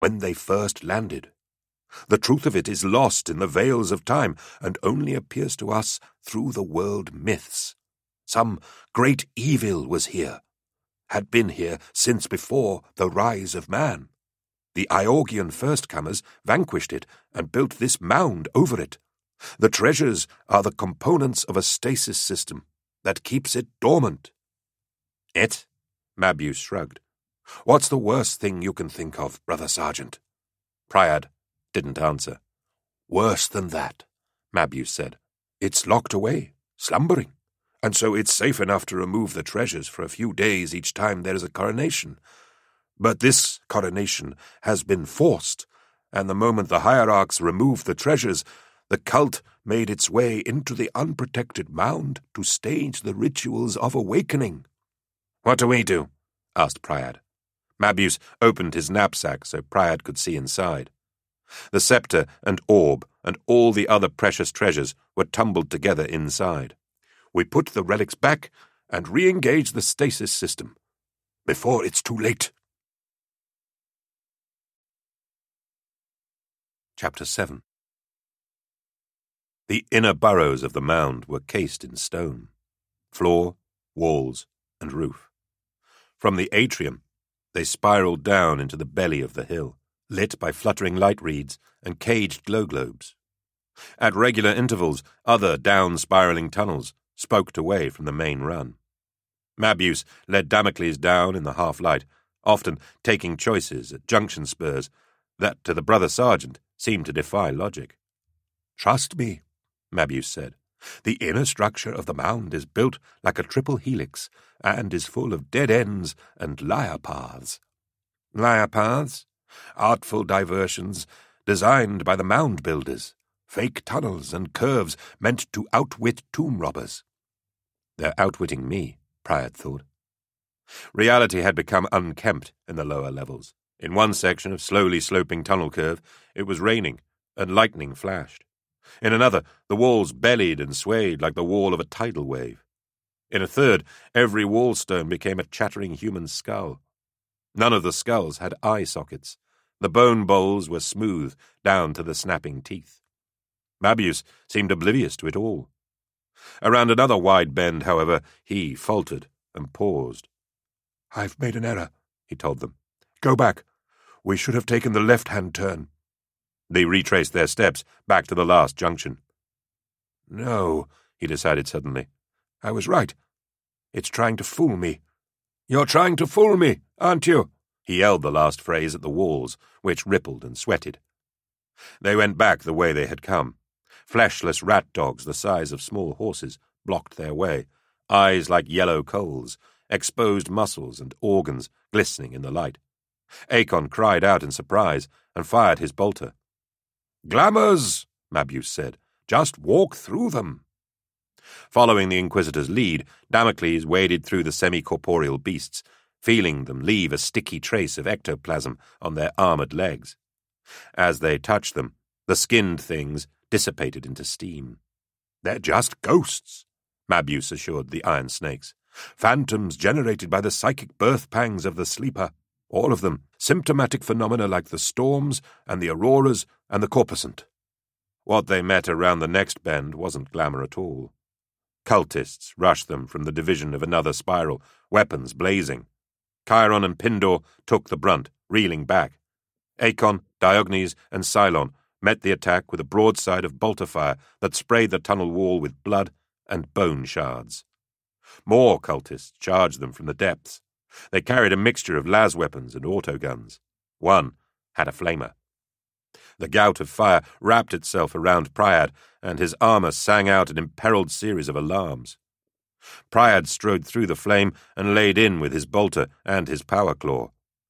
when they first landed. The truth of it is lost in the veils of time and only appears to us through the world myths. Some great evil was here, had been here since before the rise of man. The Iorgian first-comers vanquished it and built this mound over it. The treasures are the components of a stasis system that keeps it dormant. It? Mabius shrugged. What's the worst thing you can think of, Brother Sergeant? Priad didn't answer. Worse than that, Mabius said. It's locked away, slumbering, and so it's safe enough to remove the treasures for a few days each time there is a coronation. But this coronation has been forced, and the moment the hierarchs removed the treasures, the cult made its way into the unprotected mound to stage the rituals of awakening. What do we do? Asked Priad. Mabius opened his knapsack so Priad could see inside. The scepter and orb and all the other precious treasures were tumbled together inside. We put the relics back and re-engage the stasis system before it's too late. Chapter 7. The inner burrows of the mound were cased in stone, floor, walls, and roof. From the atrium, they spiraled down into the belly of the hill, lit by fluttering light reeds and caged glow globes. At regular intervals, other down-spiraling tunnels spoked away from the main run. Mabius led Damocles down in the half-light, often taking choices at junction spurs that, to the brother sergeant, seemed to defy logic. Trust me, Mabius said. The inner structure of the mound is built like a triple helix and is full of dead ends and liar paths. Liar paths? Artful diversions designed by the mound builders, fake tunnels and curves meant to outwit tomb robbers. They're outwitting me, Priad thought. Reality had become unkempt in the lower levels. In one section of slowly sloping tunnel curve, it was raining, and lightning flashed. In another, the walls bellied and swayed like the wall of a tidal wave. In a third, every wall stone became a chattering human skull. None of the skulls had eye sockets. The bone bowls were smooth down to the snapping teeth. Mabius seemed oblivious to it all. Around another wide bend, however, he faltered and paused. I've made an error, he told them. Go back. We should have taken the left-hand turn. They retraced their steps back to the last junction. No, he decided suddenly. I was right. It's trying to fool me. You're trying to fool me, aren't you? He yelled the last phrase at the walls, which rippled and sweated. They went back the way they had come. Fleshless rat dogs the size of small horses blocked their way, eyes like yellow coals, exposed muscles and organs glistening in the light. Acon cried out in surprise and fired his bolter. Glamours, Mabius said. Just walk through them. Following the Inquisitor's lead, Damocles waded through the semi-corporeal beasts, feeling them leave a sticky trace of ectoplasm on their armoured legs. As they touched them, the skinned things dissipated into steam. They're just ghosts, Mabius assured the iron snakes. Phantoms generated by the psychic birth pangs of the sleeper. All of them symptomatic phenomena like the storms and the auroras and the corpuscent. What they met around the next bend wasn't glamour at all. Cultists rushed them from the division of another spiral, weapons blazing. Chiron and Pindor took the brunt, reeling back. Acon, Diogenes, and Cylon met the attack with a broadside of bolter fire that sprayed the tunnel wall with blood and bone shards. More cultists charged them from the depths. They carried a mixture of las weapons and autoguns. One had a flamer. The gout of fire wrapped itself around Priad, and his armour sang out an imperiled series of alarms. Priad strode through the flame and laid in with his bolter and his power claw.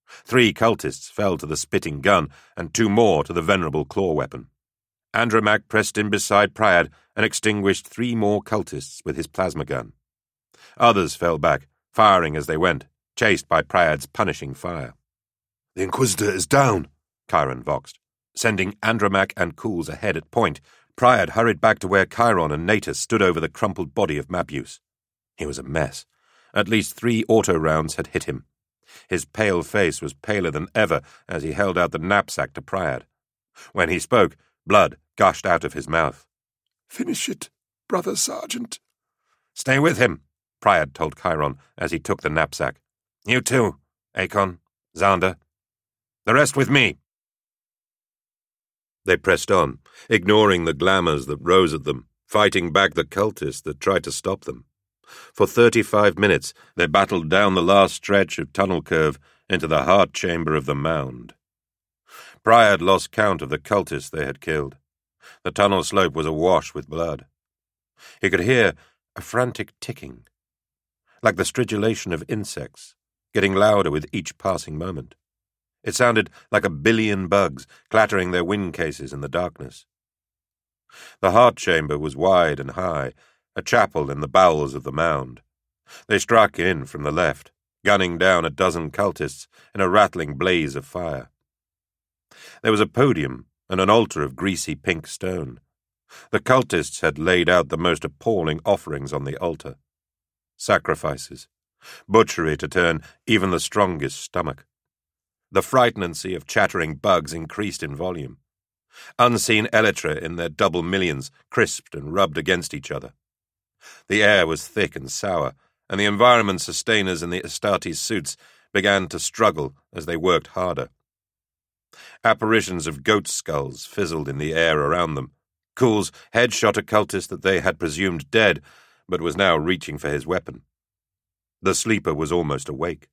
3 cultists fell to the spitting gun, and 2 more to the venerable claw weapon. Andromac pressed in beside Priad and extinguished 3 more cultists with his plasma gun. Others fell back, firing as they went, chased by Priad's punishing fire. The Inquisitor is down, Chiron voxed. Sending Andromac and Cools ahead at point, Priad hurried back to where Chiron and Natus stood over the crumpled body of Mabius. He was a mess. At least 3 auto rounds had hit him. His pale face was paler than ever as he held out the knapsack to Priad. When he spoke, blood gushed out of his mouth. "Finish it, brother sergeant." "Stay with him," Priad told Chiron as he took the knapsack. "You too, Acon, Xander. The rest with me." They pressed on, ignoring the glamours that rose at them, fighting back the cultists that tried to stop them. For 35 minutes they battled down the last stretch of tunnel curve into the heart chamber of the mound. Priad lost count of the cultists they had killed. The tunnel slope was awash with blood. He could hear a frantic ticking, like the stridulation of insects, getting louder with each passing moment. It sounded like 1 billion bugs clattering their wing cases in the darkness. The heart chamber was wide and high, a chapel in the bowels of the mound. They struck in from the left, gunning down a dozen cultists in a rattling blaze of fire. There was a podium and an altar of greasy pink stone. The cultists had laid out the most appalling offerings on the altar. Sacrifices, butchery to turn even the strongest stomach. The frightenancy of chattering bugs increased in volume. Unseen elytra in their double millions crisped and rubbed against each other. The air was thick and sour, and the environment sustainers in the Astartes suits began to struggle as they worked harder. Apparitions of goat skulls fizzled in the air around them. Kuhl's head shot a cultist that they had presumed dead, but was now reaching for his weapon. The sleeper was almost awake.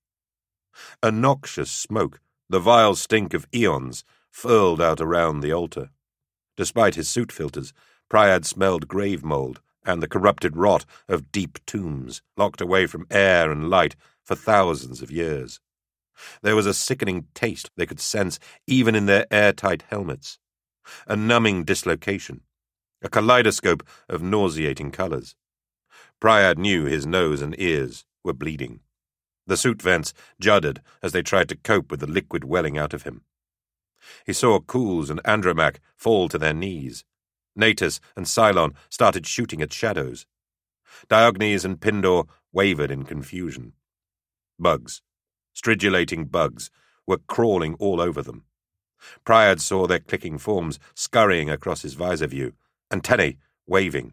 A noxious smoke, the vile stink of eons, furled out around the altar. Despite his suit filters, Priad smelled grave mold and the corrupted rot of deep tombs, locked away from air and light for thousands of years. There was a sickening taste they could sense even in their airtight helmets. A numbing dislocation. A kaleidoscope of nauseating colors. Priad knew his nose and ears were bleeding. The suit vents juddered as they tried to cope with the liquid welling out of him. He saw Kuhl's and Andromache fall to their knees. Natus and Cylon started shooting at shadows. Diognes and Pindor wavered in confusion. Bugs, stridulating bugs, were crawling all over them. Priad saw their clicking forms scurrying across his visor view, antennae waving.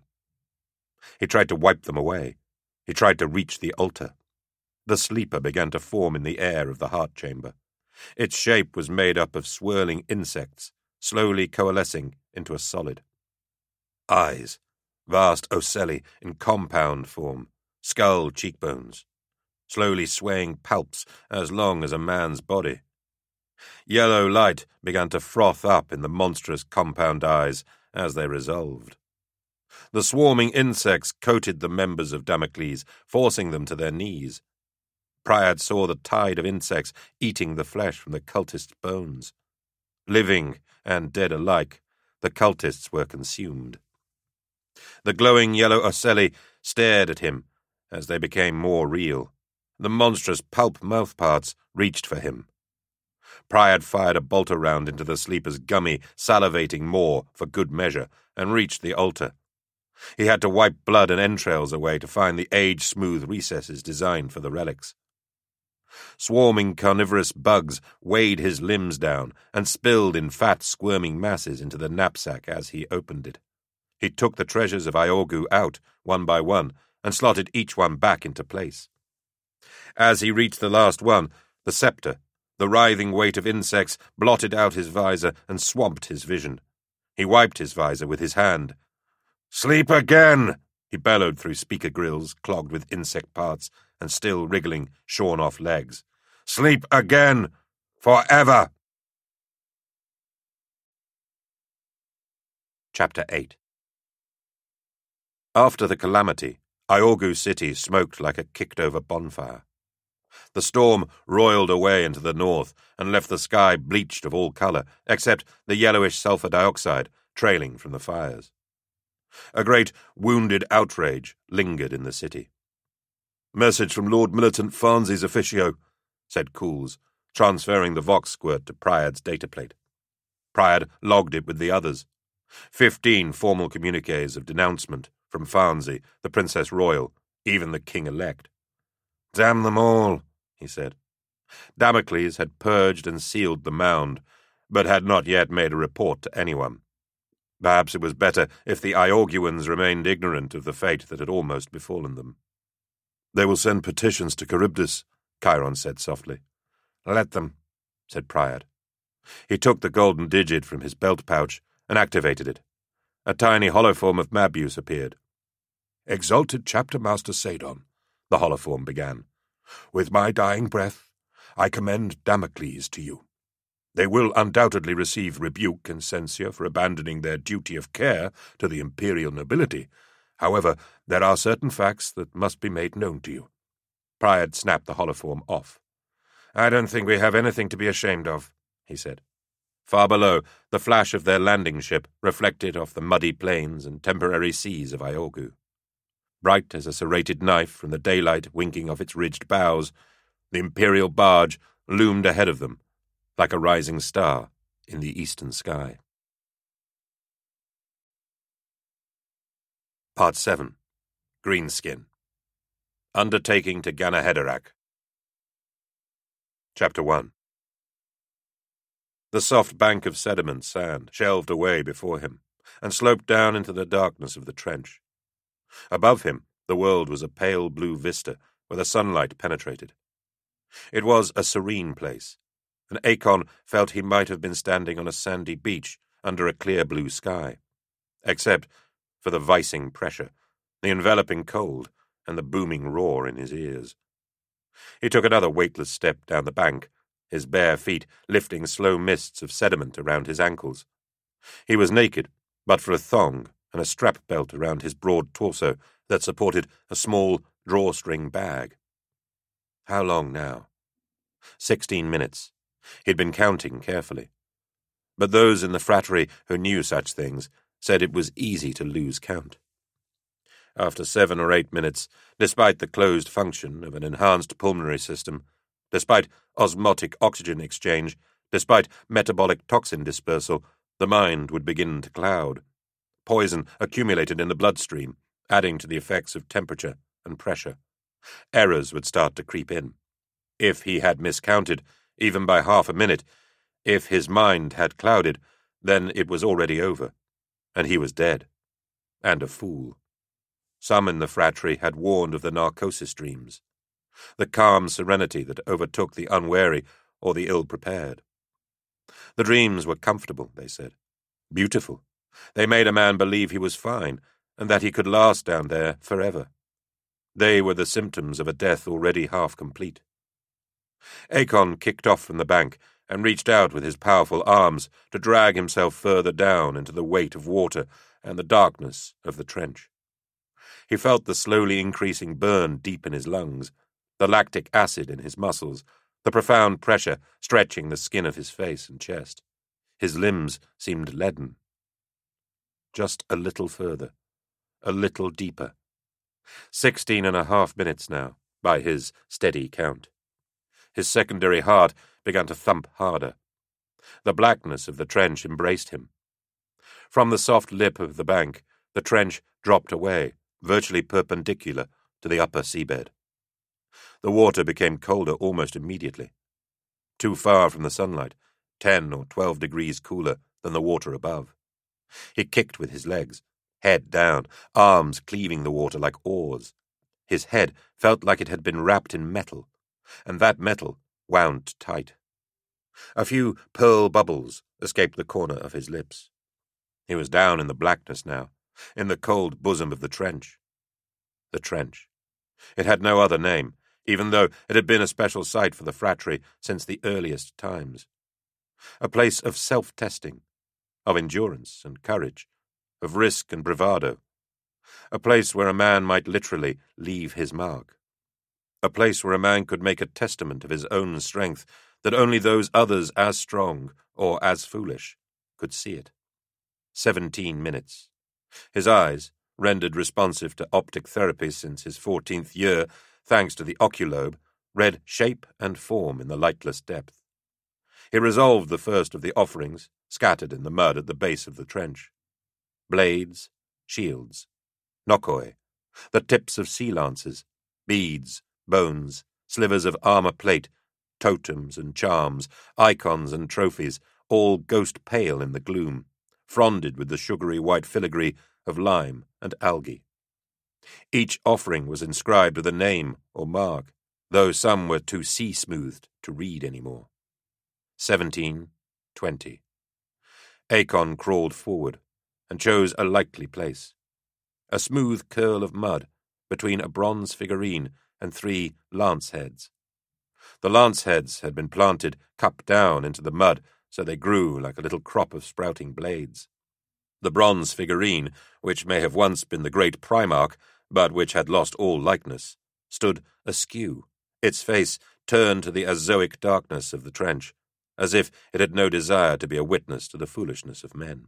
He tried to wipe them away. He tried to reach the altar. The sleeper began to form in the air of the heart chamber. Its shape was made up of swirling insects, slowly coalescing into a solid. Eyes, vast ocelli in compound form, skull cheekbones, slowly swaying palps as long as a man's body. Yellow light began to froth up in the monstrous compound eyes as they resolved. The swarming insects coated the members of Damocles, forcing them to their knees. Priad saw the tide of insects eating the flesh from the cultists' bones. Living and dead alike, the cultists were consumed. The glowing yellow ocelli stared at him as they became more real. The monstrous pulp mouthparts reached for him. Priad fired a bolter round into the sleeper's gummy, salivating maw for good measure, and reached the altar. He had to wipe blood and entrails away to find the age-smooth recesses designed for the relics. Swarming carnivorous bugs weighed his limbs down and spilled in fat, squirming masses into the knapsack as he opened it. He took the treasures of Iorgu out, one by one, and slotted each one back into place. As he reached the last one, the scepter, the writhing weight of insects, blotted out his visor and swamped his vision. He wiped his visor with his hand. "Sleep again!" he bellowed through speaker grills clogged with insect parts and still wriggling, shorn-off legs. "Sleep again! Forever!" Chapter 8. After the calamity, Iorgu City smoked like a kicked-over bonfire. The storm roiled away into the north and left the sky bleached of all color, except the yellowish sulfur dioxide trailing from the fires. A great wounded outrage lingered in the city. "Message from Lord Militant Farnsey's officio," said Kuhl's, transferring the Vox squirt to Priad's dataplate. Priad logged it with the others. 15 formal communiques of denouncement from Farnsey, the Princess Royal, even the King-elect. "Damn them all," he said. Damocles had purged and sealed the mound, but had not yet made a report to anyone. Perhaps it was better if the Iorguans remained ignorant of the fate that had almost befallen them. "They will send petitions to Charybdis," Chiron said softly. "Let them," said Priad. He took the golden digit from his belt pouch and activated it. A tiny holoform of Mabius appeared. "Exalted Chapter Master Sadon," the holoform began, "with my dying breath, I commend Damocles to you. They will undoubtedly receive rebuke and censure for abandoning their duty of care to the imperial nobility. However, there are certain facts that must be made known to you." Priad snapped the holoform off. "I don't think we have anything to be ashamed of," he said. Far below, the flash of their landing ship reflected off the muddy plains and temporary seas of Iorgu. Bright as a serrated knife from the daylight winking off its ridged bows, the imperial barge loomed ahead of them, like a rising star in the eastern sky. Part 7. Greenskin. Undertaking to Ganahederak. Chapter 1. The soft bank of sediment sand shelved away before him and sloped down into the darkness of the trench. Above him, the world was a pale blue vista where the sunlight penetrated. It was a serene place, and Acon felt he might have been standing on a sandy beach under a clear blue sky, except for the vicing pressure, the enveloping cold, and the booming roar in his ears. He took another weightless step down the bank, his bare feet lifting slow mists of sediment around his ankles. He was naked, but for a thong and a strap belt around his broad torso that supported a small drawstring bag. How long now? 16 minutes. He'd been counting carefully. But those in the fratry who knew such things said it was easy to lose count. After 7 or 8 minutes, despite the closed function of an enhanced pulmonary system, despite osmotic oxygen exchange, despite metabolic toxin dispersal, the mind would begin to cloud. Poison accumulated in the bloodstream, adding to the effects of temperature and pressure. Errors would start to creep in. If he had miscounted, even by half a minute, if his mind had clouded, then it was already over, and he was dead, and a fool. Some in the fratry had warned of the narcosis dreams, the calm serenity that overtook the unwary or the ill-prepared. The dreams were comfortable, they said, beautiful. They made a man believe he was fine, and that he could last down there forever. They were the symptoms of a death already half complete. Acon kicked off from the bank and reached out with his powerful arms to drag himself further down into the weight of water and the darkness of the trench. He felt the slowly increasing burn deep in his lungs, the lactic acid in his muscles, the profound pressure stretching the skin of his face and chest. His limbs seemed leaden. Just a little further, a little deeper. 16.5 minutes now, by his steady count. His secondary heart began to thump harder. The blackness of the trench embraced him. From the soft lip of the bank, the trench dropped away, virtually perpendicular to the upper seabed. The water became colder almost immediately. Too far from the sunlight, 10 or 12 degrees cooler than the water above. He kicked with his legs, head down, arms cleaving the water like oars. His head felt like it had been wrapped in metal, and that metal wound tight. A few pearl bubbles escaped the corner of his lips. He was down in the blackness now, in the cold bosom of the trench. The trench. It had no other name, even though it had been a special site for the fratry since the earliest times. A place of self-testing, of endurance and courage, of risk and bravado. A place where a man might literally leave his mark. A place where a man could make a testament of his own strength that only those others as strong or as foolish could see it. 17 minutes. His eyes, rendered responsive to optic therapy since his 14th year, thanks to the oculobe, read shape and form in the lightless depth. He resolved the first of the offerings, scattered in the mud at the base of the trench. Blades, shields, nokoi, the tips of sea lances, beads, bones, slivers of armor plate, totems and charms, icons and trophies, all ghost-pale in the gloom, fronded with the sugary white filigree of lime and algae. Each offering was inscribed with a name or mark, though some were too sea-smoothed to read any more. 17, 20. Acon crawled forward and chose a likely place. A smooth curl of mud between a bronze figurine and 3 lance heads. The lance heads had been planted cup down into the mud, so they grew like a little crop of sprouting blades. The bronze figurine, which may have once been the great Primarch, but which had lost all likeness, stood askew, its face turned to the azoic darkness of the trench, as if it had no desire to be a witness to the foolishness of men.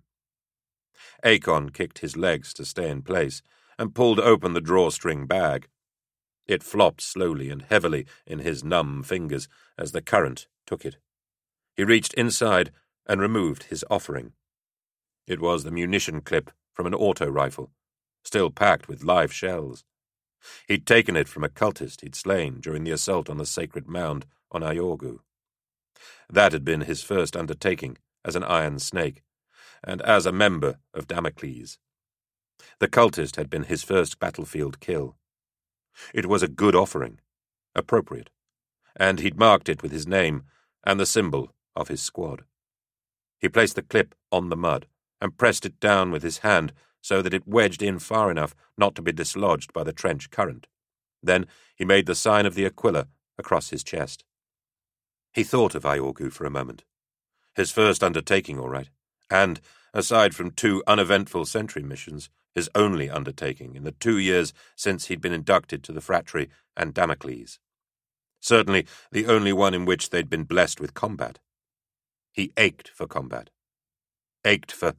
Acon kicked his legs to stay in place and pulled open the drawstring bag. It flopped slowly and heavily in his numb fingers as the current took it. He reached inside and removed his offering. It was the munition clip from an auto rifle, still packed with live shells. He'd taken it from a cultist he'd slain during the assault on the sacred mound on Iorgu. That had been his first undertaking as an Iron Snake, and as a member of Damocles. The cultist had been his first battlefield kill. It was a good offering, appropriate, and he'd marked it with his name and the symbol of his squad. He placed the clip on the mud and pressed it down with his hand so that it wedged in far enough not to be dislodged by the trench current. Then he made the sign of the Aquila across his chest. He thought of Iorgu for a moment. His first undertaking, all right, and, aside from 2 uneventful sentry missions, his only undertaking in the 2 years since he'd been inducted to the Phratry and Damocles. Certainly the only one in which they'd been blessed with combat. He ached for combat. Ached for...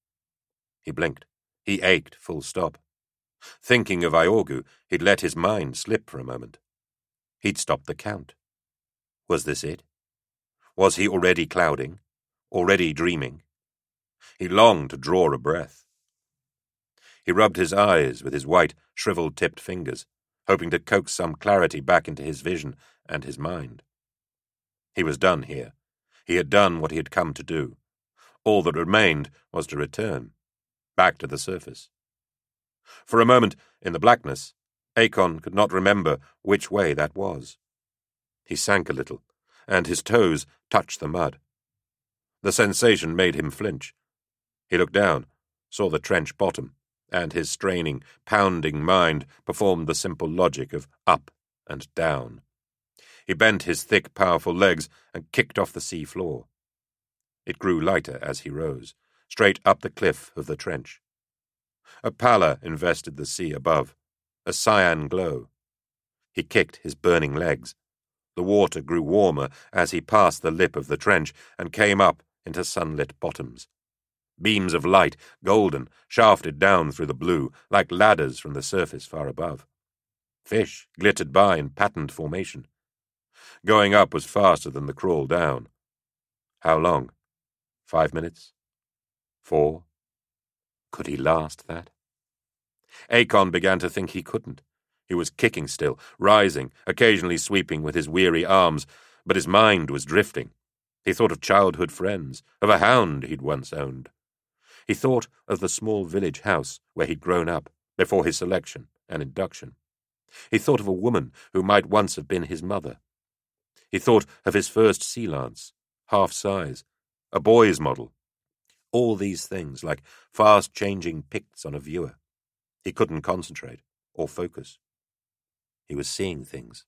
He blinked. He ached, full stop. Thinking of Iorgu, he'd let his mind slip for a moment. He'd stopped the count. Was this it? Was he already clouding? Already dreaming? He longed to draw a breath. He rubbed his eyes with his white, shrivel-tipped fingers, hoping to coax some clarity back into his vision and his mind. He was done here. He had done what he had come to do. All that remained was to return, back to the surface. For a moment, in the blackness, Acon could not remember which way that was. He sank a little, and his toes touched the mud. The sensation made him flinch. He looked down, saw the trench bottom, and his straining, pounding mind performed the simple logic of up and down. He bent his thick, powerful legs and kicked off the sea floor. It grew lighter as he rose, straight up the cliff of the trench. A pallor invested the sea above, a cyan glow. He kicked his burning legs. The water grew warmer as he passed the lip of the trench and came up into sunlit bottoms. Beams of light, golden, shafted down through the blue, like ladders from the surface far above. Fish glittered by in patterned formation. Going up was faster than the crawl down. How long? 5 minutes? 4? Could he last that? Acon began to think he couldn't. He was kicking still, rising, occasionally sweeping with his weary arms, but his mind was drifting. He thought of childhood friends, of a hound he'd once owned. He thought of the small village house where he'd grown up, before his selection and induction. He thought of a woman who might once have been his mother. He thought of his first sea lance, half-size, a boy's model. All these things, like fast-changing pics on a viewer. He couldn't concentrate or focus. He was seeing things.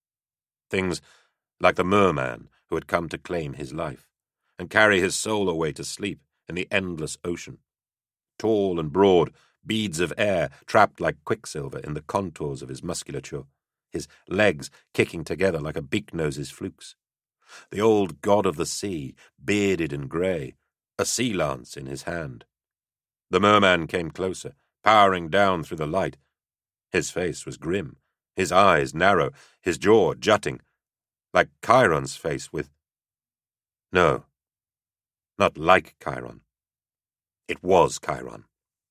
Things like the merman who had come to claim his life and carry his soul away to sleep in the endless ocean. Tall and broad, beads of air trapped like quicksilver in the contours of his musculature, his legs kicking together like a beak-nose's flukes. The old god of the sea, bearded and grey, a sea lance in his hand. The merman came closer, powering down through the light. His face was grim, his eyes narrow, his jaw jutting, like Chiron's face with... No, not like Chiron. It was Chiron.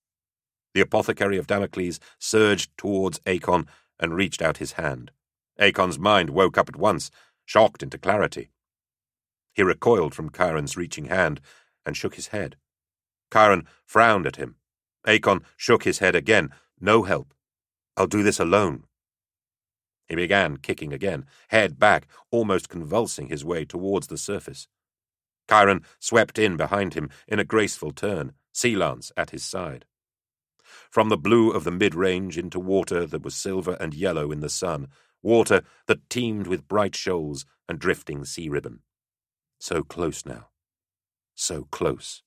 The apothecary of Damocles surged towards Acon and reached out his hand. Acon's mind woke up at once, shocked into clarity. He recoiled from Chiron's reaching hand and shook his head. Chiron frowned at him. Acon shook his head again. No help. I'll do this alone. He began kicking again, head back, almost convulsing his way towards the surface. Chiron swept in behind him in a graceful turn, sea lance at his side. From the blue of the mid-range into water that was silver and yellow in the sun, water that teemed with bright shoals and drifting sea ribbon. So close now. So close.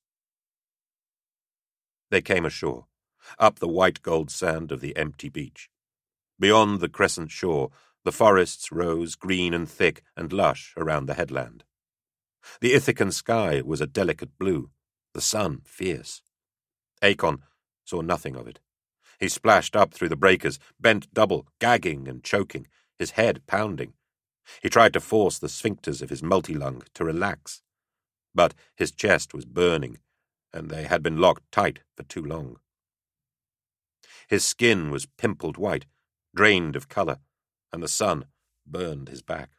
They came ashore, up the white gold sand of the empty beach. Beyond the crescent shore, the forests rose green and thick and lush around the headland. The Ithacan sky was a delicate blue, the sun fierce. Acon saw nothing of it. He splashed up through the breakers, bent double, gagging and choking, his head pounding. He tried to force the sphincters of his multilung to relax, but his chest was burning, and they had been locked tight for too long. His skin was pimpled white, drained of colour, and the sun burned his back.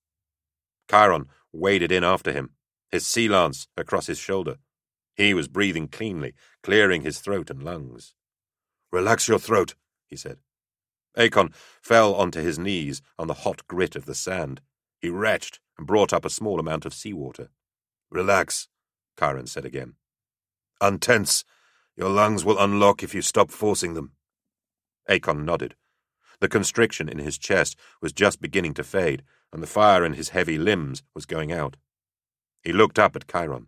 Chiron waded in after him, his sea lance across his shoulder. He was breathing cleanly, clearing his throat and lungs. "Relax your throat," he said. Acon fell onto his knees on the hot grit of the sand. He retched and brought up a small amount of seawater. "Relax," Chiron said again. "Untense. Your lungs will unlock if you stop forcing them." Acon nodded. The constriction in his chest was just beginning to fade, and the fire in his heavy limbs was going out. He looked up at Chiron.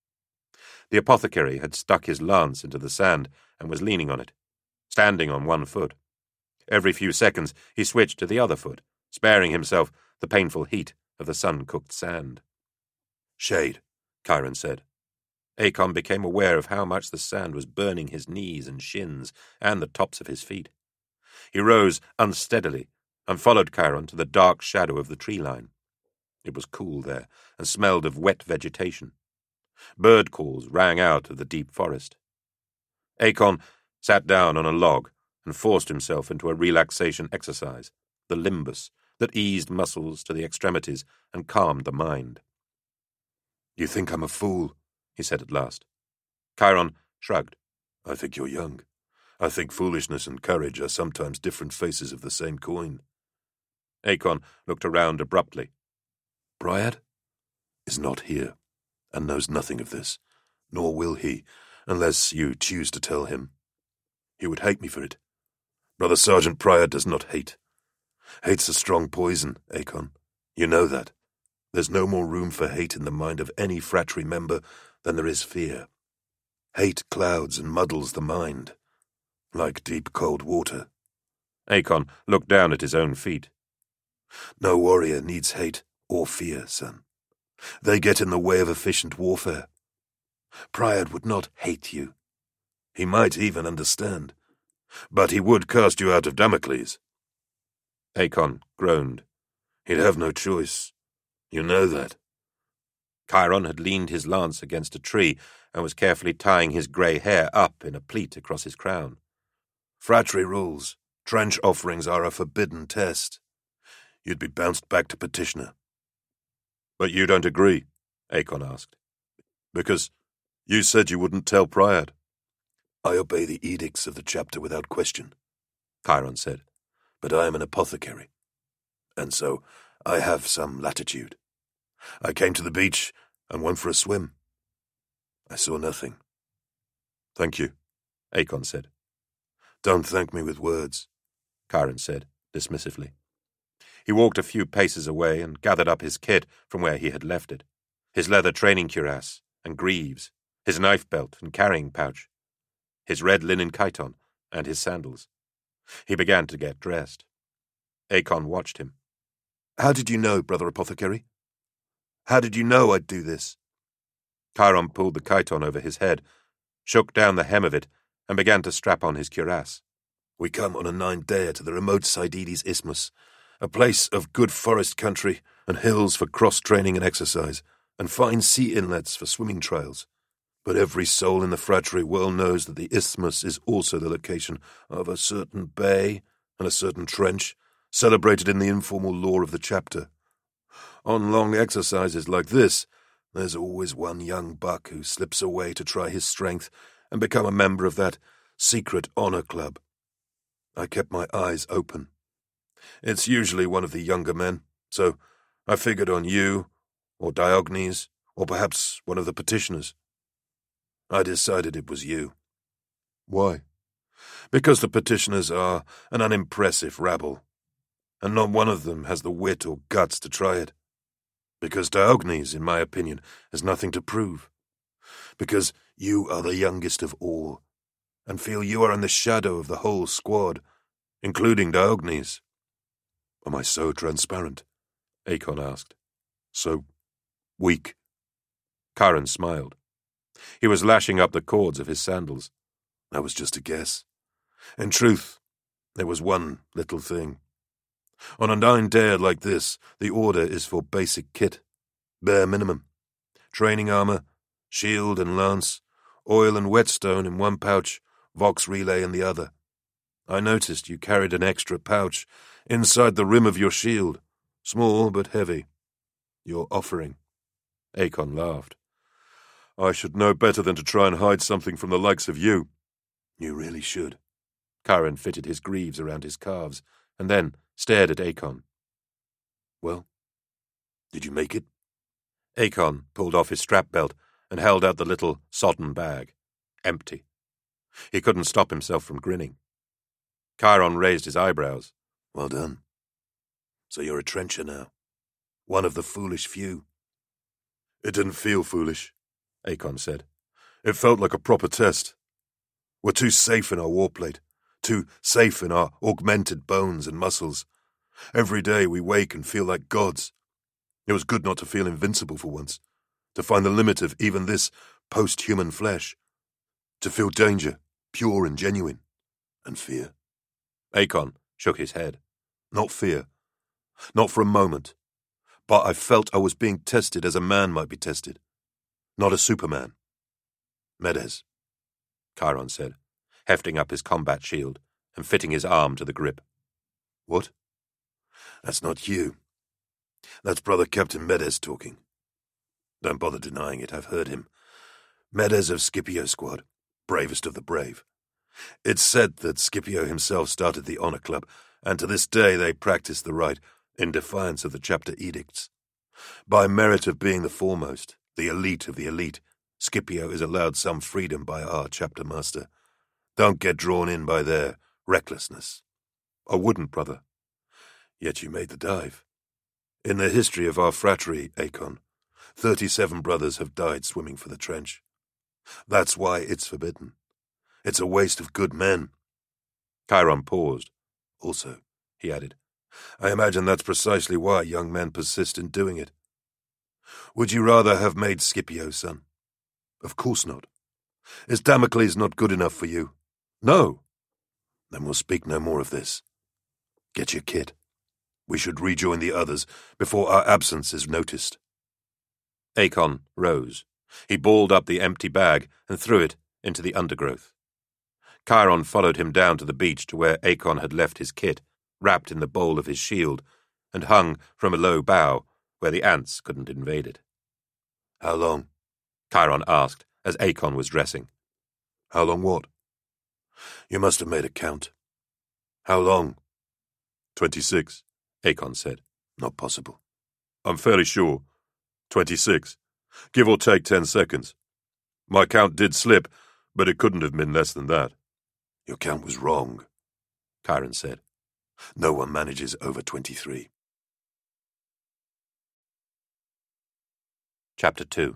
The apothecary had stuck his lance into the sand and was leaning on it, standing on one foot. Every few seconds he switched to the other foot, sparing himself the painful heat of the sun-cooked sand. "Shade," Chiron said. Acon became aware of how much the sand was burning his knees and shins and the tops of his feet. He rose unsteadily and followed Chiron to the dark shadow of the tree line. It was cool there and smelled of wet vegetation. Bird calls rang out of the deep forest. Acon sat down on a log and forced himself into a relaxation exercise, the limbus, that eased muscles to the extremities and calmed the mind. "You think I'm a fool," he said at last. Chiron shrugged. "I think you're young. I think foolishness and courage are sometimes different faces of the same coin." Acon looked around abruptly. "Briad is not here, and knows nothing of this, nor will he, unless you choose to tell him. He would hate me for it. Brother Sergeant Prior does not hate. Hate's a strong poison, Acon. You know that. There's no more room for hate in the mind of any fratry member than there is fear. Hate clouds and muddles the mind, like deep cold water." Acon looked down at his own feet. "No warrior needs hate or fear, son. They get in the way of efficient warfare. Prior would not hate you. He might even understand. But he would cast you out of Damocles." Acon groaned. "He'd have no choice. You know that." Chiron had leaned his lance against a tree and was carefully tying his grey hair up in a pleat across his crown. "Fratry rules. Trench offerings are a forbidden test. You'd be bounced back to petitioner." "But you don't agree?" Acon asked. "Because you said you wouldn't tell Priad." "I obey the edicts of the chapter without question," Chiron said. "But I am an apothecary, and so I have some latitude. I came to the beach and went for a swim. I saw nothing." "Thank you," Acon said. "Don't thank me with words," Chiron said dismissively. He walked a few paces away and gathered up his kit from where he had left it, his leather training cuirass and greaves, his knife belt and carrying pouch, his red linen chiton, and his sandals. He began to get dressed. Acon watched him. "How did you know, Brother Apothecary? How did you know I'd do this?" Chiron pulled the chiton over his head, shook down the hem of it, and began to strap on his cuirass. "We come on a 9-dayer to the remote Sidedes Isthmus, a place of good forest country and hills for cross-training and exercise, and fine sea inlets for swimming trails. But every soul in the fratry well knows that the isthmus is also the location of a certain bay and a certain trench, celebrated in the informal lore of the chapter. On long exercises like this, there's always one young buck who slips away to try his strength and become a member of that secret honor club. I kept my eyes open. It's usually one of the younger men, so I figured on you, or Diogenes, or perhaps one of the petitioners. I decided it was you. Why? Because the petitioners are an unimpressive rabble, and not one of them has the wit or guts to try it. Because Diogenes, in my opinion, has nothing to prove. Because you are the youngest of all, and feel you are in the shadow of the whole squad, including Diogenes. Am I so transparent? Acon asked. So weak? Chiron smiled. He was lashing up the cords of his sandals. That was just a guess. In truth, there was one little thing. On a 9-dayer like this, the order is for basic kit. Bare minimum. Training armor, shield and lance, oil and whetstone in one pouch, Vox relay in the other. I noticed you carried an extra pouch inside the rim of your shield. Small but heavy. Your offering. Acon laughed. I should know better than to try and hide something from the likes of you. You really should. Chiron fitted his greaves around his calves, and then stared at Acon. Well, did you make it? Acon pulled off his strap belt and held out the little sodden bag. Empty. He couldn't stop himself from grinning. Chiron raised his eyebrows. Well done. So you're a trencher now. One of the foolish few. It didn't feel foolish, Acon said. It felt like a proper test. We're too safe in our warplate, too safe in our augmented bones and muscles. Every day we wake and feel like gods. It was good not to feel invincible for once, to find the limit of even this post-human flesh, to feel danger, pure and genuine, and fear. Acon shook his head. Not fear. Not for a moment. But I felt I was being tested as a man might be tested. Not a Superman. Medes, Chiron said, hefting up his combat shield and fitting his arm to the grip. What? That's not you. That's Brother Captain Medes talking. Don't bother denying it, I've heard him. Medes of Scipio Squad, bravest of the brave. It's said that Scipio himself started the Honor Club, and to this day they practice the rite, in defiance of the chapter edicts. By merit of being the foremost, the elite of the elite, Scipio is allowed some freedom by our chapter master. Don't get drawn in by their recklessness. I wouldn't, brother. Yet you made the dive. In the history of our fratry, Acon, 37 brothers have died swimming for the trench. That's why it's forbidden. It's a waste of good men. Chiron paused. Also, he added, I imagine that's precisely why young men persist in doing it. Would you rather have made Scipio, son? Of course not. Is Damocles not good enough for you? No. Then we'll speak no more of this. Get your kit. We should rejoin the others before our absence is noticed. Acon rose. He balled up the empty bag and threw it into the undergrowth. Chiron followed him down to the beach to where Acon had left his kit, wrapped in the bowl of his shield, and hung from a low bough where the ants couldn't invade it. How long? Chiron asked as Acon was dressing. How long what? You must have made a count. How long? 26, Acon said. Not possible. I'm fairly sure. 26. Give or take 10 seconds. My count did slip, but it couldn't have been less than that. Your count was wrong, Chiron said. No one manages over 23. Chapter 2.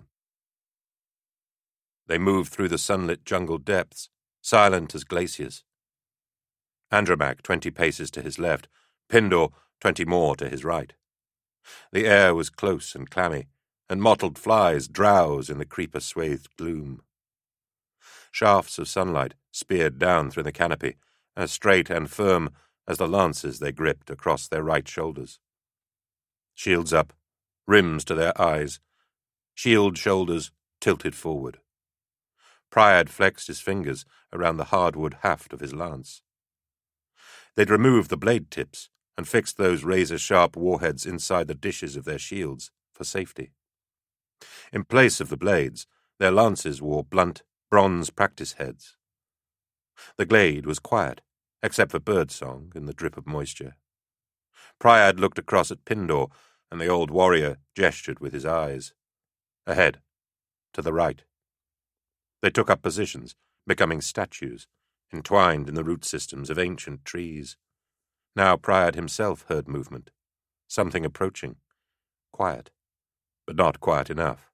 They moved through the sunlit jungle depths, silent as glaciers. Andromache 20 paces to his left, Pindor 20 more to his right. The air was close and clammy, and mottled flies drowsed in the creeper-swathed gloom. Shafts of sunlight speared down through the canopy, as straight and firm as the lances they gripped across their right shoulders. Shields up, rims to their eyes, shield shoulders tilted forward. Priad flexed his fingers around the hardwood haft of his lance. They'd removed the blade tips and fixed those razor-sharp warheads inside the dishes of their shields for safety. In place of the blades, their lances wore blunt, bronze practice heads. The glade was quiet, except for birdsong and the drip of moisture. Priad looked across at Pindor, and the old warrior gestured with his eyes. Ahead, to the right. They took up positions, becoming statues, entwined in the root systems of ancient trees. Now Priad himself heard movement, something approaching. Quiet, but not quiet enough.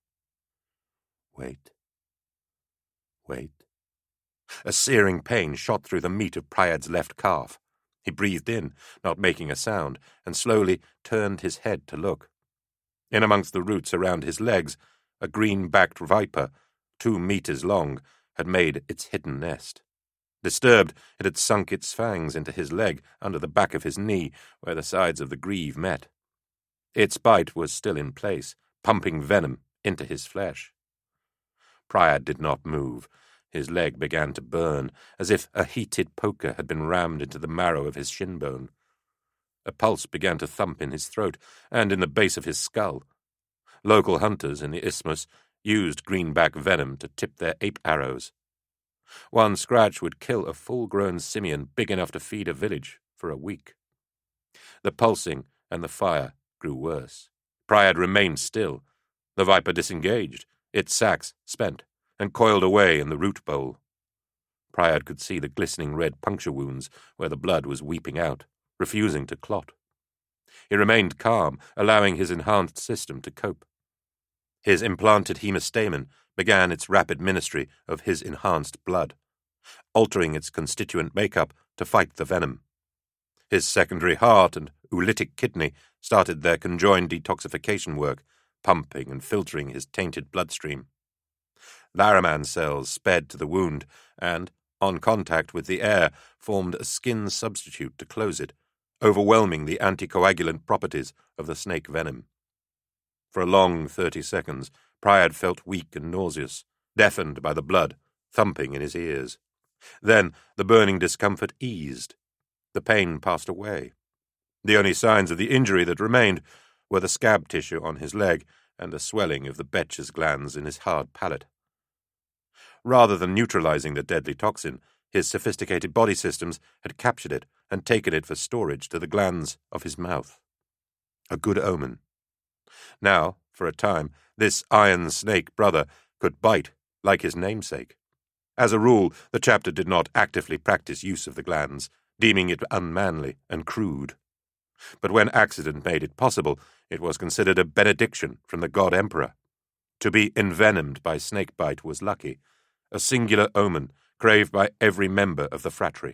Wait. Wait. A searing pain shot through the meat of Priad's left calf. He breathed in, not making a sound, and slowly turned his head to look. In amongst the roots around his legs, a green-backed viper, 2 meters long, had made its hidden nest. Disturbed, it had sunk its fangs into his leg under the back of his knee, where the sides of the greave met. Its bite was still in place, pumping venom into his flesh. Priad did not move. His leg began to burn, as if a heated poker had been rammed into the marrow of his shin bone. A pulse began to thump in his throat and in the base of his skull. Local hunters in the isthmus used greenback venom to tip their ape arrows. One scratch would kill a full-grown simian big enough to feed a village for a week. The pulsing and the fire grew worse. Priad remained still. The viper disengaged, its sacs spent, and coiled away in the root bowl. Priad could see the glistening red puncture wounds where the blood was weeping out, refusing to clot. He remained calm, allowing his enhanced system to cope. His implanted hemostamen began its rapid ministry of his enhanced blood, altering its constituent makeup to fight the venom. His secondary heart and oolitic kidney started their conjoined detoxification work, pumping and filtering his tainted bloodstream. Laraman cells sped to the wound and, on contact with the air, formed a skin substitute to close it, overwhelming the anticoagulant properties of the snake venom. For a long 30 seconds, Priad felt weak and nauseous, deafened by the blood thumping in his ears. Then the burning discomfort eased. The pain passed away. The only signs of the injury that remained were the scab tissue on his leg and the swelling of the Betcher's glands in his hard palate. Rather than neutralizing the deadly toxin, his sophisticated body systems had captured it and taken it for storage to the glands of his mouth. A good omen. Now, for a time, this iron snake brother could bite like his namesake. As a rule, the chapter did not actively practice use of the glands, deeming it unmanly and crude. But when accident made it possible, it was considered a benediction from the god emperor. To be envenomed by snakebite was lucky, a singular omen craved by every member of the phratry.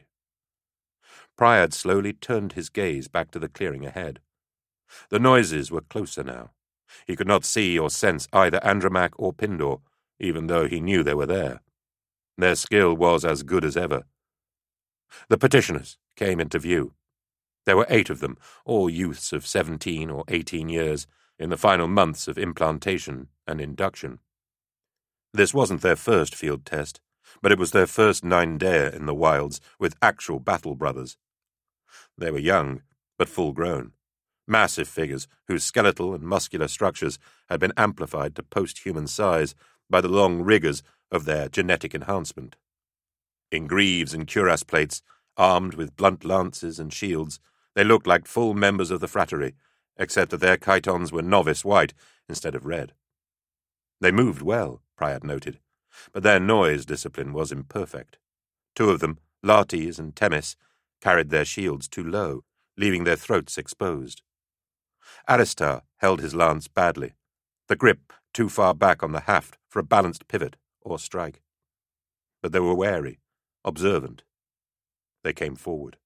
Priad slowly turned his gaze back to the clearing ahead. The noises were closer now. He could not see or sense either Andromaque or Pindor, even though he knew they were there. Their skill was as good as ever. The petitioners came into view. There were 8 of them, all youths of 17 or 18 years, in the final months of implantation and induction. This wasn't their first field test, but it was their first 9-dayer in the wilds with actual battle brothers. They were young, but full-grown, massive figures whose skeletal and muscular structures had been amplified to post-human size by the long rigors of their genetic enhancement. In greaves and cuirass plates, armed with blunt lances and shields, they looked like full members of the phratry, except that their chitons were novice white instead of red. They moved well, Priad noted, but their noise discipline was imperfect. 2 of them, Laertes and Themis, carried their shields too low, leaving their throats exposed. Aristar held his lance badly, the grip too far back on the haft for a balanced pivot or strike. But they were wary, observant. They came forward.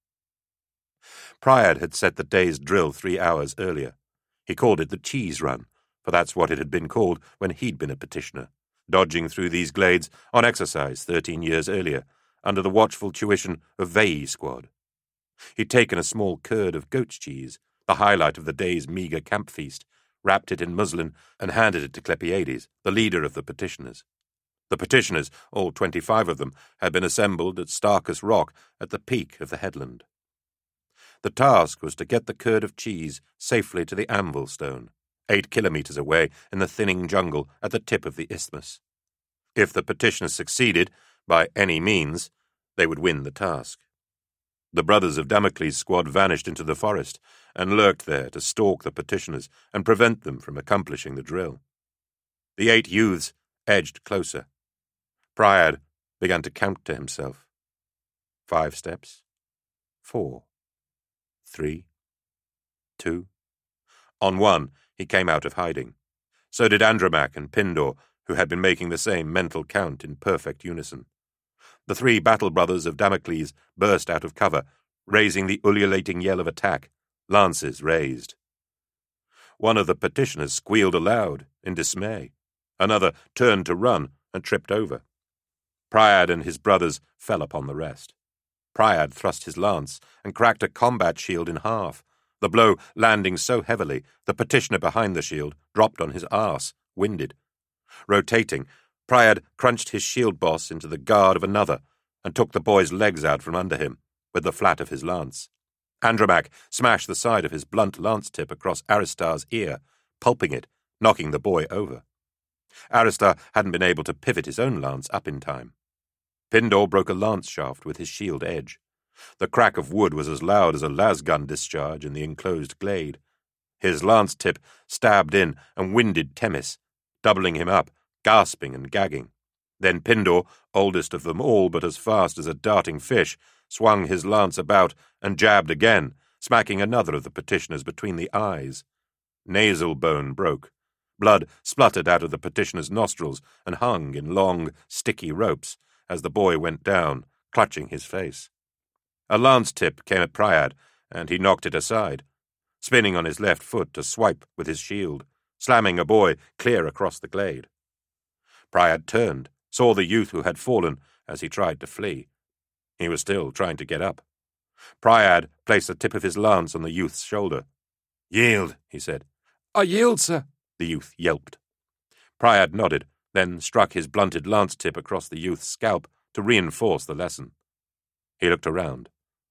Priad had set the day's drill 3 hours earlier. He called it the cheese run, for that's what it had been called when he'd been a petitioner, dodging through these glades on exercise 13 years earlier, under the watchful tuition of Veii Squad. He'd taken a small curd of goat's cheese, the highlight of the day's meagre camp feast, wrapped it in muslin, and handed it to Clepiades, the leader of the petitioners. The petitioners, all 25 of them, had been assembled at Starkus Rock at the peak of the headland. The task was to get the curd of cheese safely to the anvil stone, 8 kilometers away in the thinning jungle at the tip of the isthmus. If the petitioners succeeded, by any means, they would win the task. The brothers of Damocles' squad vanished into the forest and lurked there to stalk the petitioners and prevent them from accomplishing the drill. The 8 youths edged closer. Priad began to count to himself. 5 steps. 4. 3. 2. On 1, he came out of hiding. So did Andromache and Pindor, who had been making the same mental count in perfect unison. The 3 battle brothers of Damocles burst out of cover, raising the ululating yell of attack, lances raised. One of the petitioners squealed aloud in dismay. Another turned to run and tripped over. Priad and his brothers fell upon the rest. Priad thrust his lance and cracked a combat shield in half, the blow landing so heavily the petitioner behind the shield dropped on his arse, winded. Rotating, Priad crunched his shield boss into the guard of another and took the boy's legs out from under him with the flat of his lance. Andromache smashed the side of his blunt lance tip across Aristar's ear, pulping it, knocking the boy over. Aristar hadn't been able to pivot his own lance up in time. Pindor broke a lance shaft with his shield edge. The crack of wood was as loud as a lasgun discharge in the enclosed glade. His lance tip stabbed in and winded Themis, doubling him up, gasping and gagging. Then Pindor, oldest of them all but as fast as a darting fish, swung his lance about and jabbed again, smacking another of the petitioners between the eyes. Nasal bone broke. Blood spluttered out of the petitioner's nostrils and hung in long, sticky ropes as the boy went down, clutching his face. A lance tip came at Priad, and he knocked it aside, spinning on his left foot to swipe with his shield, slamming a boy clear across the glade. Priad turned, saw the youth who had fallen as he tried to flee. He was still trying to get up. Priad placed the tip of his lance on the youth's shoulder. "Yield," he said. "I yield, sir," the youth yelped. Priad nodded, then struck his blunted lance tip across the youth's scalp to reinforce the lesson. He looked around.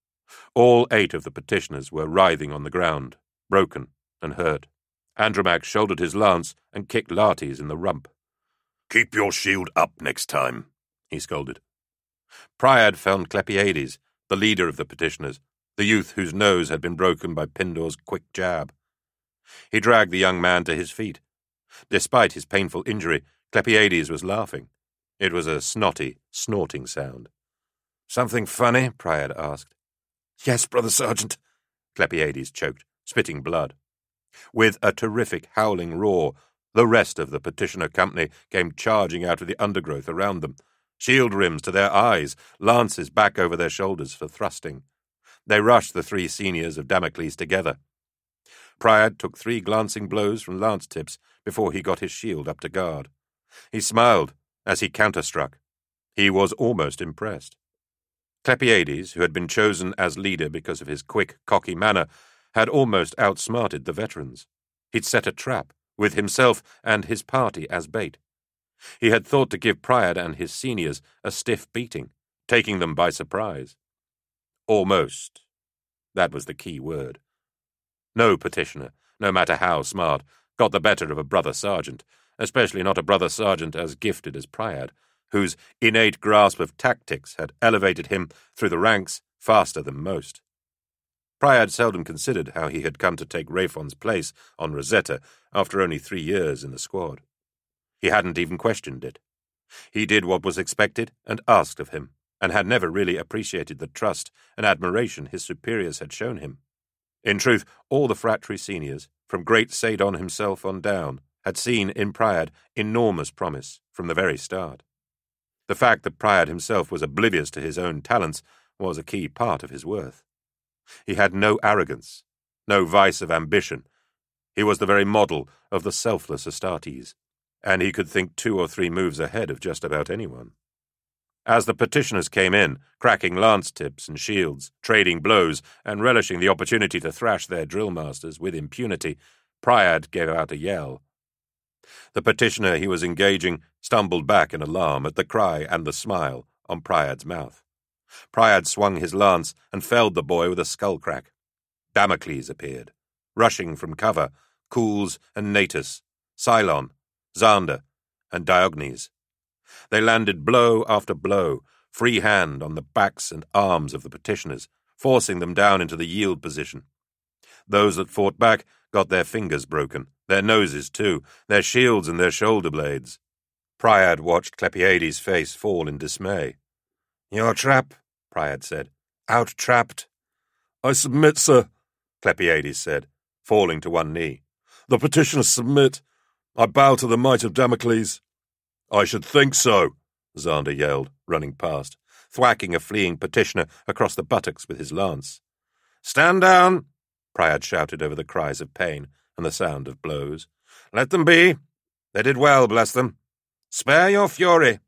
All 8 of the petitioners were writhing on the ground, broken and hurt. Andromache shouldered his lance and kicked Laertes in the rump. "Keep your shield up next time," he scolded. Priad found Clepiades, the leader of the petitioners, the youth whose nose had been broken by Pindor's quick jab. He dragged the young man to his feet. Despite his painful injury, Clepiades was laughing. It was a snotty, snorting sound. "Something funny?" Priad asked. "Yes, Brother Sergeant," Clepiades choked, spitting blood. With a terrific howling roar, the rest of the petitioner company came charging out of the undergrowth around them, shield rims to their eyes, lances back over their shoulders for thrusting. They rushed the 3 seniors of Damocles together. Priad took 3 glancing blows from lance tips before he got his shield up to guard. He smiled as he counterstruck. He was almost impressed. Clepiades, who had been chosen as leader because of his quick, cocky manner, had almost outsmarted the veterans. He'd set a trap, with himself and his party as bait. He had thought to give Priad and his seniors a stiff beating, taking them by surprise. Almost. That was the key word. No petitioner, no matter how smart, got the better of a brother sergeant, especially not a brother sergeant as gifted as Priad, whose innate grasp of tactics had elevated him through the ranks faster than most. Priad seldom considered how he had come to take Rayfon's place on Rosetta after only 3 years in the squad. He hadn't even questioned it. He did what was expected and asked of him, and had never really appreciated the trust and admiration his superiors had shown him. In truth, all the Phratry seniors, from great Sadon himself on down, had seen in Priad enormous promise from the very start. The fact that Priad himself was oblivious to his own talents was a key part of his worth. He had no arrogance, no vice of ambition. He was the very model of the selfless Astartes, and he could think 2 or 3 moves ahead of just about anyone. As the petitioners came in, cracking lance tips and shields, trading blows, and relishing the opportunity to thrash their drill masters with impunity, Priad gave out a yell. The petitioner he was engaging stumbled back in alarm at the cry and the smile on Priad's mouth. Priad swung his lance and felled the boy with a skull crack. Damocles appeared, rushing from cover, Cools and Natus, Cylon, Xander, and Diogenes. They landed blow after blow, free hand on the backs and arms of the petitioners, forcing them down into the yield position. Those that fought back got their fingers broken, their noses too, their shields and their shoulder blades. Priad watched Clepiades' face fall in dismay. "Your trap," Priad said. "Out-trapped." "I submit, sir," Clepiades said, falling to one knee. "The petitioners submit. I bow to the might of Damocles." "I should think so," Xander yelled, running past, thwacking a fleeing petitioner across the buttocks with his lance. "Stand down," Priad shouted over the cries of pain and the sound of blows. "Let them be. They did well, bless them. Spare your fury."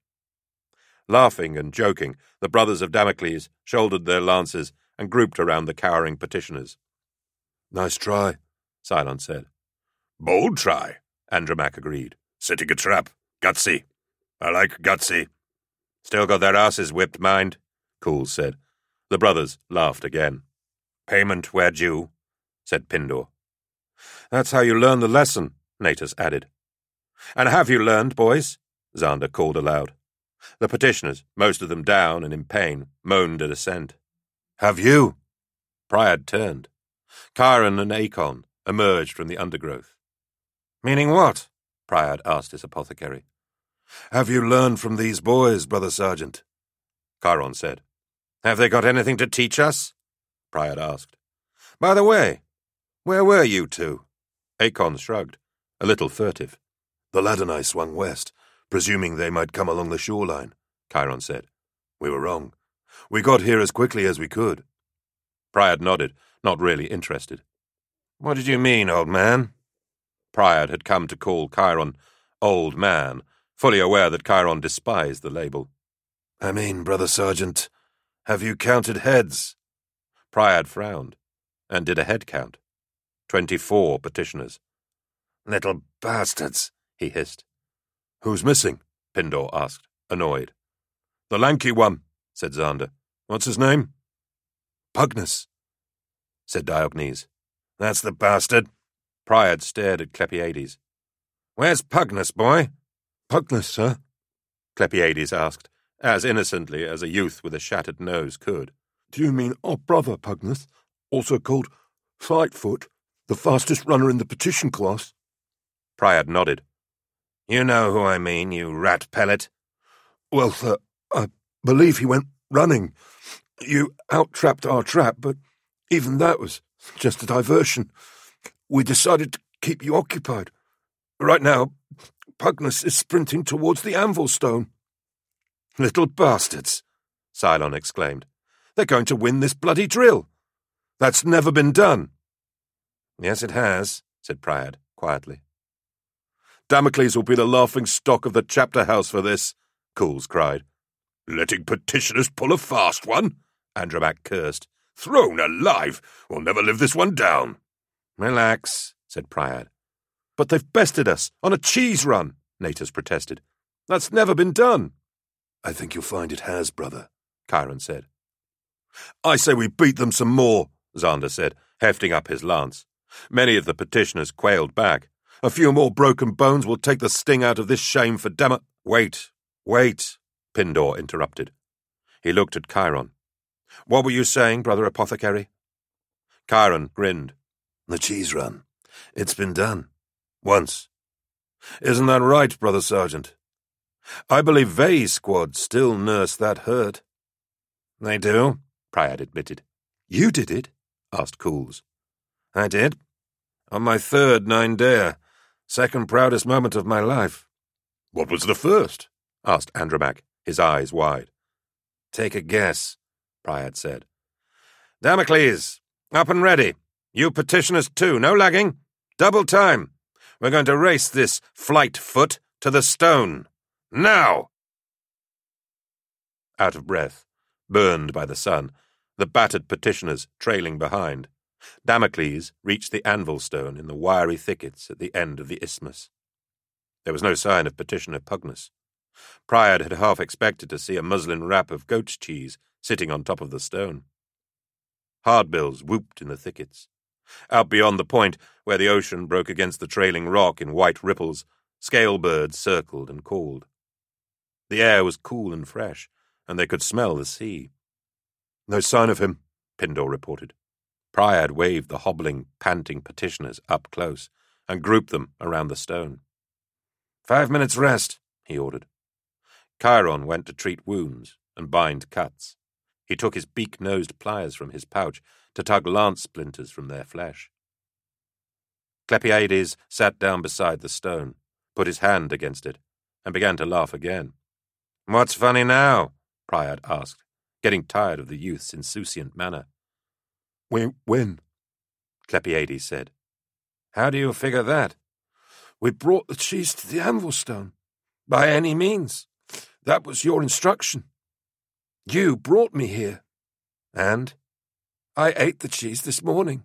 Laughing and joking, the brothers of Damocles shouldered their lances and grouped around the cowering petitioners. "Nice try," Cylon said. "Bold try," Andromache agreed. "Setting a trap. Gutsy. I like gutsy." "Still got their asses whipped, mind," Cools said. The brothers laughed again. "Payment where due," said Pindor. "That's how you learn the lesson," Natus added. "And have you learned, boys?" Xander called aloud. The petitioners, most of them down and in pain, moaned at assent. "Have you?" Priad turned. Chiron and Acon emerged from the undergrowth. "Meaning what?" Priad asked his apothecary. "Have you learned from these boys, Brother Sergeant?" Chiron said. "Have they got anything to teach us?" Priad asked. "By the way, where were you two?" Acon shrugged, a little furtive. "The lad and I swung west, presuming they might come along the shoreline," Chiron said. "We were wrong. We got here as quickly as we could." Priad nodded, not really interested. "What did you mean, old man?" Priad had come to call Chiron old man, fully aware that Chiron despised the label. "I mean, Brother Sergeant, have you counted heads?" Priad frowned and did a head count. 24 petitioners. "Little bastards," he hissed. "Who's missing?" Pindor asked, annoyed. "The lanky one," said Xander. "What's his name?" "Pugnus," said Diogenes. "That's the bastard." Priad stared at Clepiades. "Where's Pugnus, boy?" "Pugnus, sir?" Clepiades asked, as innocently as a youth with a shattered nose could. "Do you mean our brother Pugnus, also called Flightfoot, the fastest runner in the petition class?" Priad nodded. "You know who I mean, you rat pellet." "Well, sir, I believe he went running. You out-trapped our trap, but even that was just a diversion. We decided to keep you occupied. Right now, Pugnus is sprinting towards the anvil stone." "Little bastards," Cylon exclaimed. "They're going to win this bloody drill. That's never been done." "Yes, it has," said Priad, quietly. "Damocles will be the laughing stock of the chapter house for this," Cools cried. "Letting petitioners pull a fast one?" Andromache cursed. "Thrown alive! We'll never live this one down." "Relax," said Priad. "But they've bested us on a cheese run," Natus protested. "That's never been done." "I think you'll find it has, brother," Chiron said. "I say we beat them some more," Xander said, hefting up his lance. Many of the petitioners quailed back. "A few more broken bones will take the sting out of this shame for Wait, Pindor interrupted. He looked at Chiron. "What were you saying, Brother Apothecary?" Chiron grinned. "The cheese run. It's been done. Once. Isn't that right, Brother Sergeant? I believe Vey's squad still nurse that hurt." "They do," Priad admitted. "You did it?" asked Cools. "I did. On my third 9-dayer. Second proudest moment of my life." "What was the first?" asked Andromache, his eyes wide. "Take a guess," Priad said. "Damocles, up and ready. You petitioners too, no lagging. Double time. We're going to race this Flightfoot to the stone. Now!" Out of breath, burned by the sun, the battered petitioners trailing behind, Damocles reached the anvil stone in the wiry thickets at the end of the isthmus. There was no sign of petitioner Pugnus. Priad had half expected to see a muslin wrap of goat's cheese sitting on top of the stone. Hardbills whooped in the thickets, Out beyond the point, where the ocean broke against the trailing rock in white ripples, scale birds circled and called. The air was cool and fresh, and they could smell the sea. "No sign of him," Pindor reported. Priad waved the hobbling, panting petitioners up close and grouped them around the stone. 5 minutes rest, he ordered. Chiron went to treat wounds and bind cuts. He took his beak-nosed pliers from his pouch to tug lance splinters from their flesh. Clepiades sat down beside the stone, put his hand against it, and began to laugh again. "What's funny now?" Priad asked, getting tired of the youth's insouciant manner. "We win," Clepiades said. "How do you figure that?" "We brought the cheese to the anvil stone. By any means. That was your instruction. You brought me here. And I ate the cheese this morning."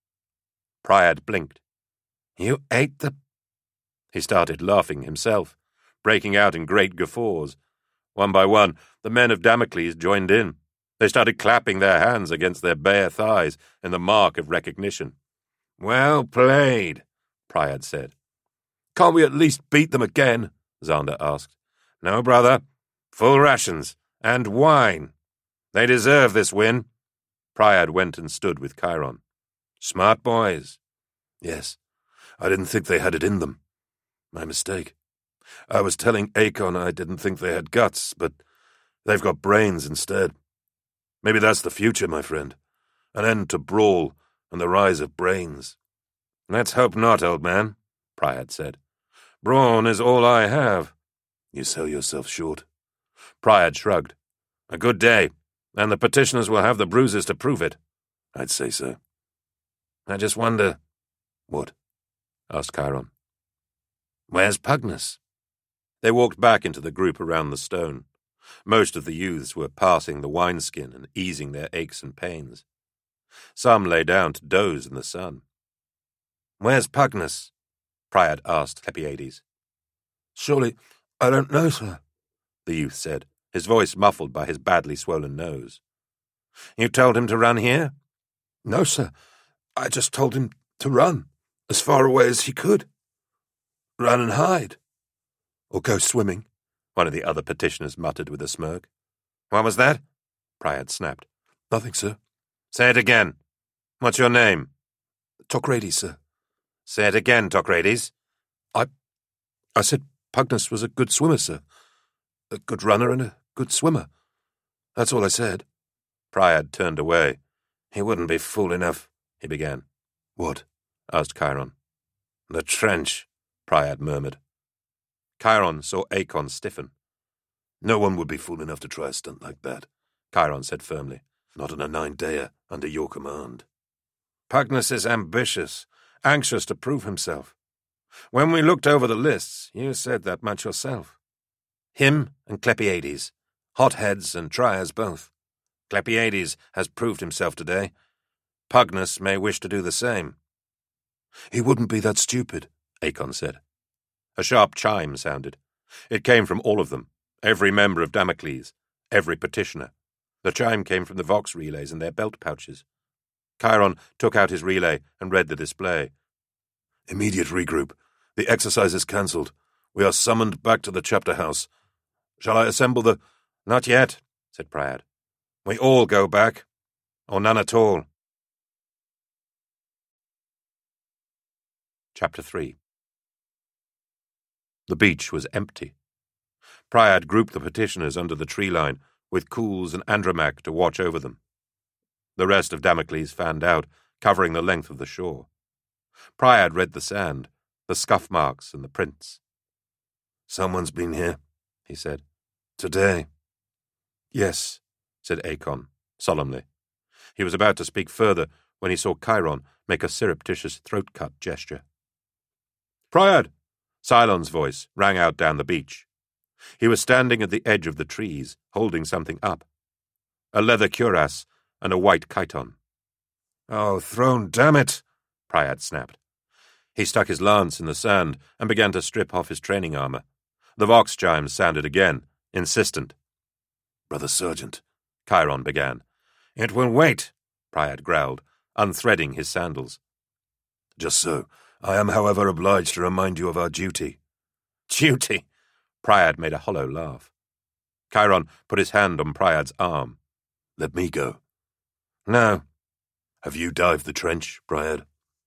Priad blinked. "You ate the—" He started laughing himself, breaking out in great guffaws. One by one, the men of Damocles joined in. They started clapping their hands against their bare thighs in the mark of recognition. "Well played," Priad said. "Can't we at least beat them again?" Xander asked. "No, brother. Full rations. And wine. They deserve this win." Priad went and stood with Chiron. "Smart boys." "Yes. I didn't think they had it in them. My mistake. I was telling Acon I didn't think they had guts, but they've got brains instead. Maybe that's the future, my friend. An end to brawl and the rise of brains." "Let's hope not, old man," Priad said. "Brawn is all I have." "You sell yourself short." Priad shrugged. "A good day, and the petitioners will have the bruises to prove it." "I'd say so." "I just wonder—" "What?" asked Chiron. "Where's Pugnus?" They walked back into the group around the stone. Most of the youths were passing the wineskin and easing their aches and pains. Some lay down to doze in the sun. "Where's Pugnus?" Priad asked Clepiades. "Surely, I don't know, sir," the youth said, his voice muffled by his badly swollen nose. "You told him to run here?" "No, sir. I just told him to run, as far away as he could. Run and hide. Or go swimming," one of the other petitioners muttered with a smirk. "What was that?" Priad snapped. "Nothing, sir." "Say it again. What's your name?" "Tocrades, sir." "Say it again, Tocrades." I said Pugnus was a good swimmer, sir. A good runner and a good swimmer. That's all I said." Priad turned away. "He wouldn't be fool enough," he began. "What?" asked Chiron. "The trench," Priad murmured. Chiron saw Acon stiffen. "No one would be fool enough to try a stunt like that," Chiron said firmly. "Not in a 9-dayer under your command." "Pugnus is ambitious, anxious to prove himself. When we looked over the lists, you said that much yourself. Him and Clepiades, hotheads and triers both. Clepiades has proved himself today. Pugnus may wish to do the same." "He wouldn't be that stupid," Acon said. A sharp chime sounded. It came from all of them, every member of Damocles, every petitioner. The chime came from the Vox relays in their belt pouches. Chiron took out his relay and read the display. "Immediate regroup. The exercise is cancelled. We are summoned back to the chapter house. Shall I assemble the—" "Not yet," said Priad. "We all go back, or none at all." Chapter 3. The beach was empty. Priad grouped the petitioners under the tree line, with Cools and Andromache to watch over them. The rest of Damocles fanned out, covering the length of the shore. Priad read the sand, the scuff marks and the prints. "Someone's been here," he said. "Today." "Yes," said Acon, solemnly. He was about to speak further when he saw Chiron make a surreptitious throat-cut gesture. "Priad!" Cylon's voice rang out down the beach. He was standing at the edge of the trees, holding something up. A leather cuirass and a white chiton. "Oh, throne, damn it!" Priad snapped. He stuck his lance in the sand and began to strip off his training armor. The Vox chimes sounded again, insistent. "Brother Sergeant," Chiron began. "It will wait," Priad growled, unthreading his sandals. Just so. I am, however, obliged to remind you of our duty. Duty? Priad made a hollow laugh. Chiron put his hand on Priad's arm. Let me go. No. Have you dived the trench, Priad?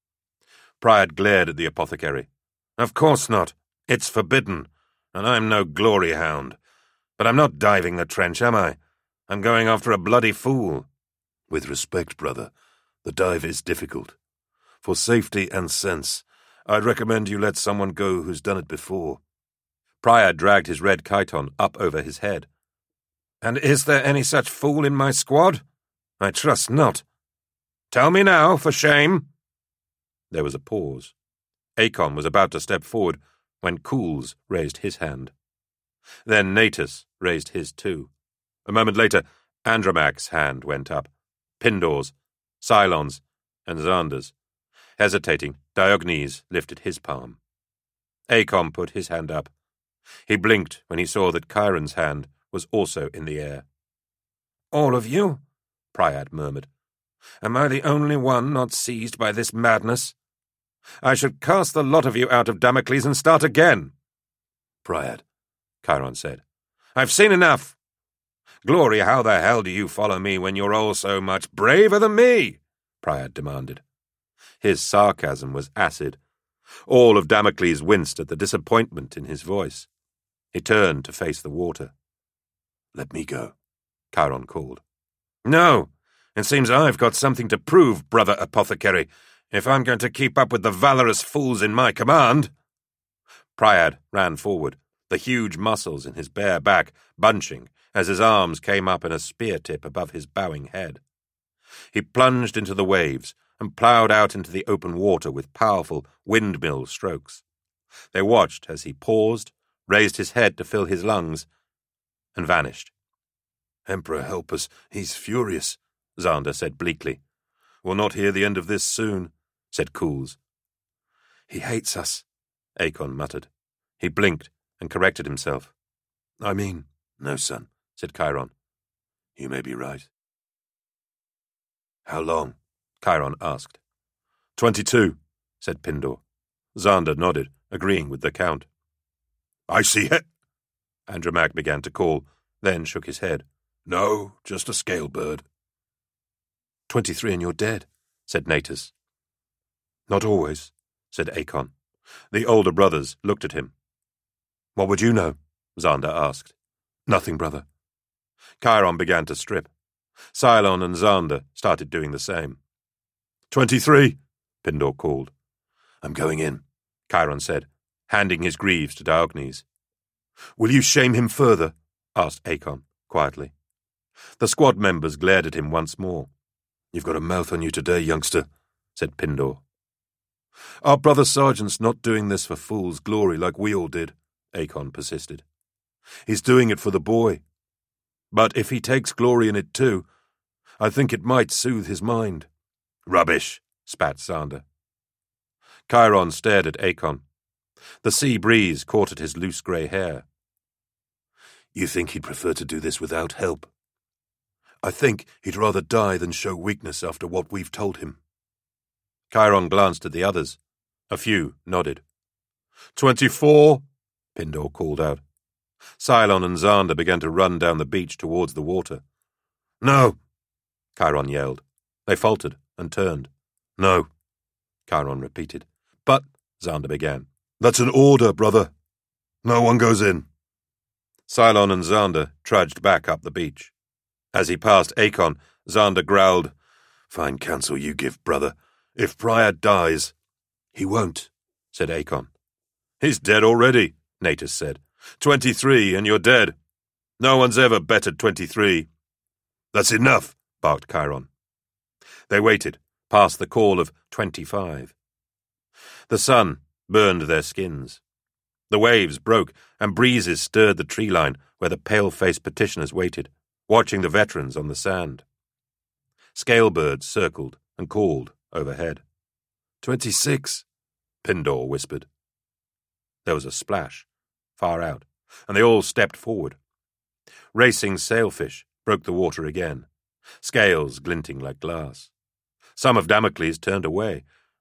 Priad glared at the apothecary. Of course not. It's forbidden, and I'm no glory hound. But I'm not diving the trench, am I? I'm going after a bloody fool. With respect, brother, the dive is difficult. For safety and sense, I'd recommend you let someone go who's done it before. Priad dragged his red chiton up over his head. And is there any such fool in my squad? I trust not. Tell me now, for shame. There was a pause. Acon was about to step forward when Cools raised his hand. Then Natus raised his too. A moment later, Andromach's hand went up. Pindor's, Cylon's, and Xander's. Hesitating, Diogenes lifted his palm. Acon put his hand up. He blinked when he saw that Chiron's hand was also in the air. All of you? Priad murmured. Am I the only one not seized by this madness? I should cast the lot of you out of Damocles and start again. Priad, Chiron said. I've seen enough. Glory, how the hell do you follow me when you're all so much braver than me? Priad demanded. His sarcasm was acid. All of Damocles winced at the disappointment in his voice. He turned to face the water. Let me go, Chiron called. No, it seems I've got something to prove, brother apothecary, if I'm going to keep up with the valorous fools in my command. Priad ran forward, the huge muscles in his bare back bunching as his arms came up in a spear tip above his bowing head. He plunged into the waves and ploughed out into the open water with powerful windmill strokes. They watched as he paused, raised his head to fill his lungs, and vanished. Emperor help us, he's furious, Xander said bleakly. We'll not hear the end of this soon, said Cools. He hates us, Acon muttered. He blinked and corrected himself. I mean, no, son, said Chiron. You may be right. How long? Chiron asked. 22, said Pindor. Xander nodded, agreeing with the count. I see it, Andromach began to call, then shook his head. No, just a scale bird. 23 and you're dead, said Natus. Not always, said Acon. The older brothers looked at him. What would you know? Xander asked. Nothing, brother. Chiron began to strip. Cylon and Xander started doing the same. 23, Pindor called. I'm going in, Chiron said, handing his greaves to Diogenes. Will you shame him further? Asked Acon, quietly. The squad members glared at him once more. You've got a mouth on you today, youngster, said Pindor. Our brother sergeant's not doing this for fool's glory like we all did, Acon persisted. He's doing it for the boy. But if he takes glory in it too, I think it might soothe his mind. Rubbish, spat Xander. Chiron stared at Acon. The sea breeze caught at his loose grey hair. You think he'd prefer to do this without help? I think he'd rather die than show weakness after what we've told him. Chiron glanced at the others. A few nodded. 24, Pindor called out. Cylon and Xander began to run down the beach towards the water. No, Chiron yelled. They faltered and turned. No, Chiron repeated. But, Xander began. That's an order, brother. No one goes in. Cylon and Xander trudged back up the beach. As he passed Acon, Xander growled, Fine counsel you give, brother. If Priad dies... He won't, said Acon. He's dead already, Natus said. 23 and you're dead. No one's ever bettered 23. That's enough, barked Chiron. They waited, past the call of 25. The sun burned their skins. The waves broke and breezes stirred the tree line where the pale-faced petitioners waited, watching the veterans on the sand. Scalebirds circled and called overhead. 26, Pindor whispered. There was a splash, far out, and they all stepped forward. Racing sailfish broke the water again, scales glinting like glass. Some of Damocles turned away,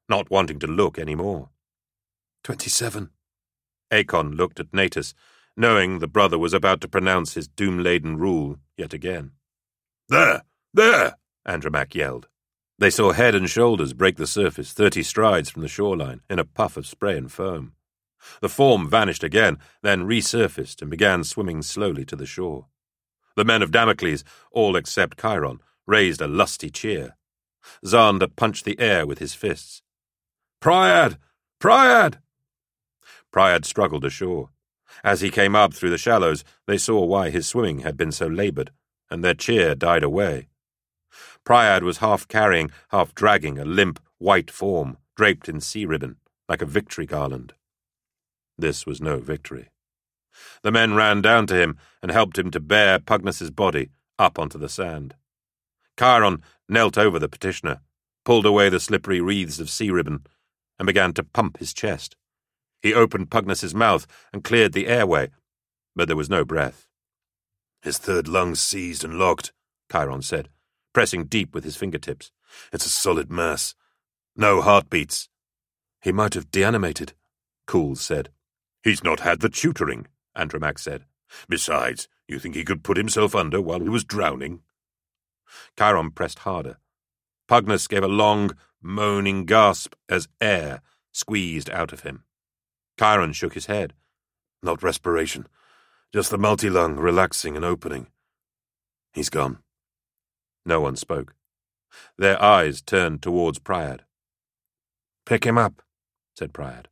not wanting to look any more. 27. Acon looked at Natus, knowing the brother was about to pronounce his doom-laden rule yet again. There! There! Andromaque yelled. They saw head and shoulders break the surface 30 strides from the shoreline in a puff of spray and foam. The form vanished again, then resurfaced and began swimming slowly to the shore. The men of Damocles, all except Chiron, raised a lusty cheer. Xander punched the air with his fists. "Priad! Priad!" Priad struggled ashore. As he came up through the shallows, they saw why his swimming had been so laboured, and their cheer died away. Priad was half carrying, half dragging a limp, white form draped in sea ribbon, like a victory garland. This was no victory. The men ran down to him and helped him to bear Pugnas's body up onto the sand. Chiron knelt over the petitioner, pulled away the slippery wreaths of sea ribbon, and began to pump his chest. He opened Pugnas's mouth and cleared the airway, but there was no breath. "His third lung's seized and locked," Chiron said, pressing deep with his fingertips. "It's a solid mass. No heartbeats." "He might have deanimated," Cools said. "He's not had the tutoring," Andromaque said. "Besides, you think he could put himself under while he was drowning?" Chiron pressed harder. Pugnas gave a long, moaning gasp as air squeezed out of him. Chiron shook his head. "Not respiration, just the multi-lung relaxing and opening. He's gone." No one spoke. Their eyes turned towards Priad. "Pick him up," said Priad.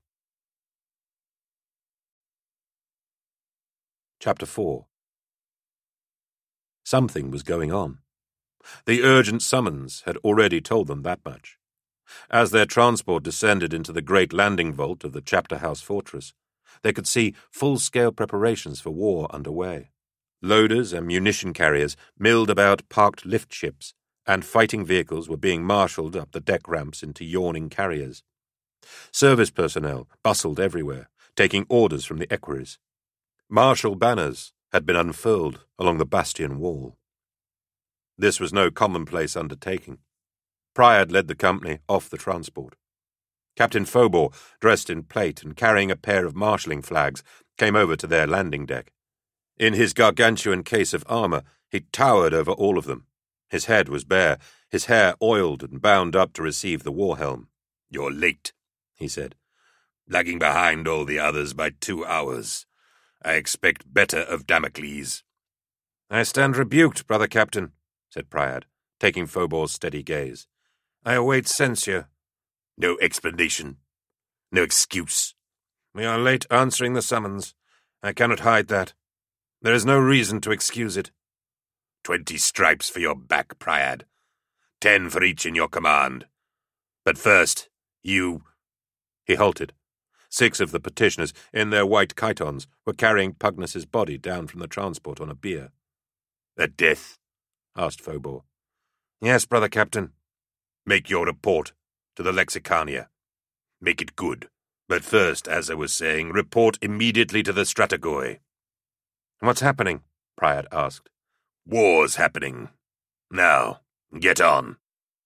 Chapter 4. Something was going on. The urgent summons had already told them that much. As their transport descended into the great landing vault of the Chapter House fortress, they could see full-scale preparations for war underway. Loaders and munition carriers milled about parked lift ships, and fighting vehicles were being marshalled up the deck ramps into yawning carriers. Service personnel bustled everywhere, taking orders from the equerries. Martial banners had been unfurled along the bastion wall. This was no commonplace undertaking. Priad led the company off the transport. Captain Phobor, dressed in plate and carrying a pair of marshalling flags, came over to their landing deck. In his gargantuan case of armour, he towered over all of them. His head was bare, his hair oiled and bound up to receive the war helm. "You're late," he said. "Lagging behind all the others by 2 hours. I expect better of Damocles." "I stand rebuked, brother captain," said Priad, taking Phobor's steady gaze. "I await censure." "No explanation. No excuse." "We are late answering the summons. I cannot hide that. There is no reason to excuse it." 20 stripes for your back, Priad. 10 for each in your command. But first, you—" He halted. 6 of the petitioners, in their white chitons, were carrying Pugnas's body down from the transport on a bier. "A death?" asked Phobor. "Yes, brother captain." "Make your report to the Lexicania. Make it good. But first, as I was saying, report immediately to the Strategoi." "What's happening?" Priad asked. "War's happening. Now, get on."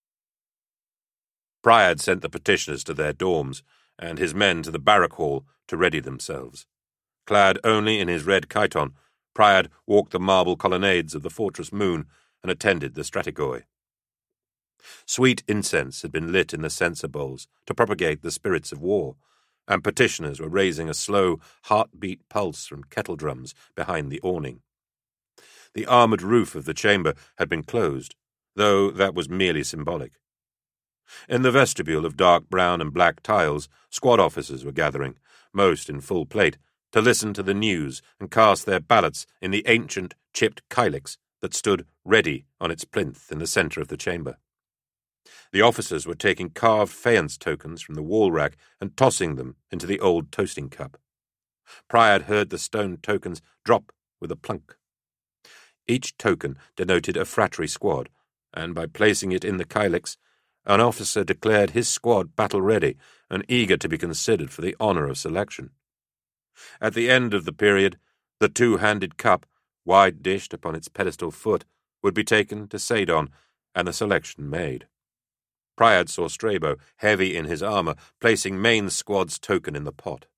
Priad sent the petitioners to their dorms, and his men to the barrack hall to ready themselves. Clad only in his red chiton, Priad walked the marble colonnades of the fortress moon and attended the Strategoi. Sweet incense had been lit in the censer bowls to propagate the spirits of war, and petitioners were raising a slow, heartbeat pulse from kettle drums behind the awning. The armoured roof of the chamber had been closed, though that was merely symbolic. In the vestibule of dark brown and black tiles, squad officers were gathering, most in full plate, to listen to the news and cast their ballots in the ancient chipped kylix that stood ready on its plinth in the centre of the chamber. The officers were taking carved faience tokens from the wall rack and tossing them into the old toasting cup. Priad heard the stone tokens drop with a plunk. Each token denoted a fratry squad, and by placing it in the kylix, an officer declared his squad battle-ready and eager to be considered for the honour of selection. At the end of the period, the two-handed cup, wide-dished upon its pedestal foot, would be taken to Sadon and the selection made. Priad saw Strabo, heavy in his armour, placing main squad's token in the pot.